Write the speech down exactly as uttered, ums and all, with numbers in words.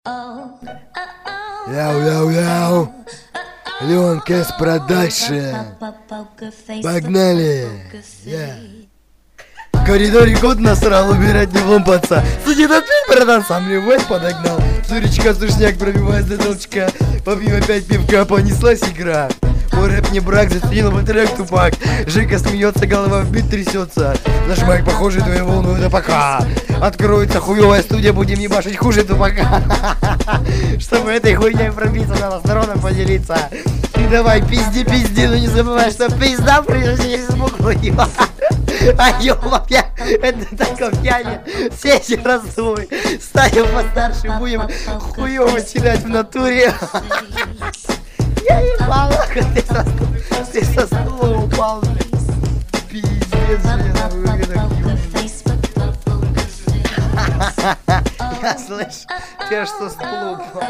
Яу-яу-яу. Леон Кэс Продакшн. Погнали. Yeah. В коридоре кот насрал, убирать не вломпаться. Сидит опять, братан, сам мне войс подогнал. Суречка, сушняк, пробиваясь до толчка. Попью опять пивка, понеслась игра. Мой рэп не брак, заценил бы трек тупак. Жека смеется, голова в бит трясется. Наш майк похожий, твою волну, это пока. Откроется хуевая студия, будем ебашить хуже тупака. Чтобы этой хуйней пробиться, надо с народом поделиться. И давай пизди, пизди, но не забывай, что пизда прежде не смогла. А ёба, я, это так пьяне, все эти раздумы. Станем постарше, будем хуёво терять в натуре. Я ебал, ты со, ты со стула упал. Пиздец, я слышу, ты что с стула упал.